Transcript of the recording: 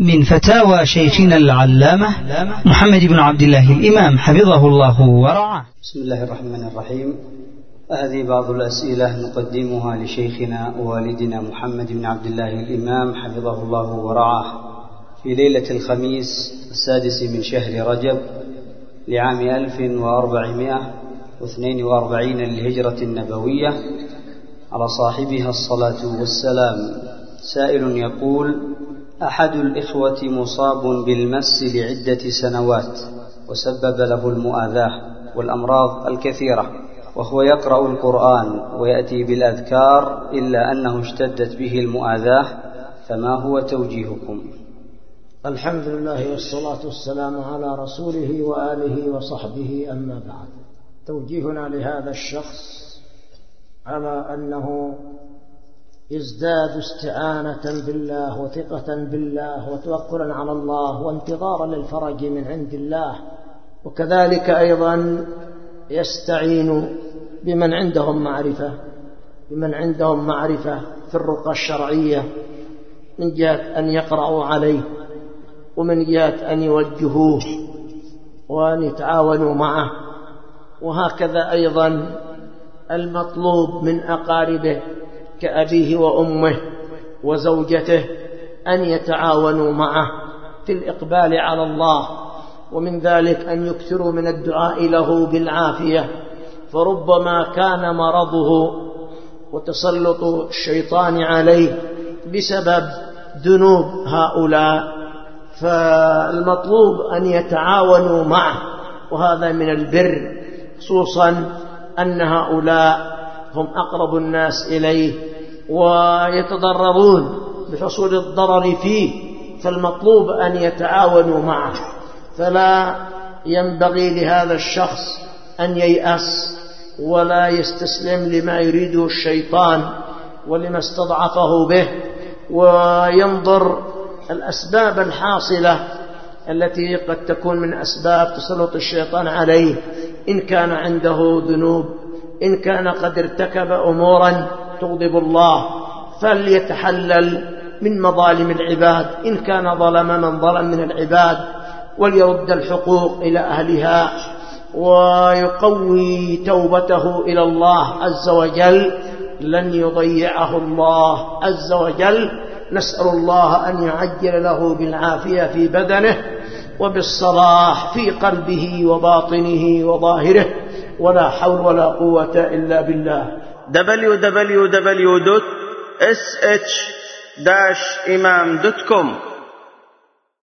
من فتاوى شيخنا العلامة محمد بن عبد الله الإمام حفظه الله ورعاه. بسم الله الرحمن الرحيم. هذه بعض الأسئلة نقدمها لشيخنا ووالدنا محمد بن عبد الله الإمام حفظه الله ورعاه في ليلة الخميس 6 من شهر رجب لعام 1442 للهجرة النبوية على صاحبها الصلاة والسلام. سائل يقول: أحد الإخوة مصاب بالمس لعدة سنوات وسبب له المؤاذاة والأمراض الكثيرة، وهو يقرأ القرآن ويأتي بالأذكار إلا أنه اشتدت به المؤاذاة، فما هو توجيهكم؟ الحمد لله والصلاة والسلام على رسوله وآله وصحبه، أما بعد. توجيهنا لهذا الشخص على أنه يزداد استعانة بالله وثقة بالله وتوكلا على الله وانتظارا للفرج من عند الله، وكذلك أيضا يستعين بمن عندهم معرفة في الرقى الشرعية، من جهة أن يقرأوا عليه، ومن جهة أن يوجهوه وأن يتعاونوا معه، وهكذا أيضا المطلوب من أقاربه كأبيه وأمه وزوجته أن يتعاونوا معه في الإقبال على الله، ومن ذلك أن يكثروا من الدعاء له بالعافية، فربما كان مرضه وتسلط الشيطان عليه بسبب ذنوب هؤلاء، فالمطلوب أن يتعاونوا معه، وهذا من البر، خصوصا أن هؤلاء هم أقرب الناس إليه ويتضررون بحصول الضرر فيه، فالمطلوب أن يتعاونوا معه. فلا ينبغي لهذا الشخص أن ييأس ولا يستسلم لما يريده الشيطان ولما استضعفه به، وينظر الأسباب الحاصلة التي قد تكون من أسباب تسلط الشيطان عليه، إن كان عنده ذنوب، إن كان قد ارتكب أمورا تغضب الله فليتحلل من مظالم العباد، إن كان ظلم من ظلم من العباد وليرد الحقوق إلى أهلها ويقوي توبته إلى الله عز وجل، لن يضيعه الله عز وجل. نسأل الله أن يعجل له بالعافية في بدنه وبالصلاح في قلبه وباطنه وظاهره، ولا حول ولا قوة إلا بالله. www.sh-imam.com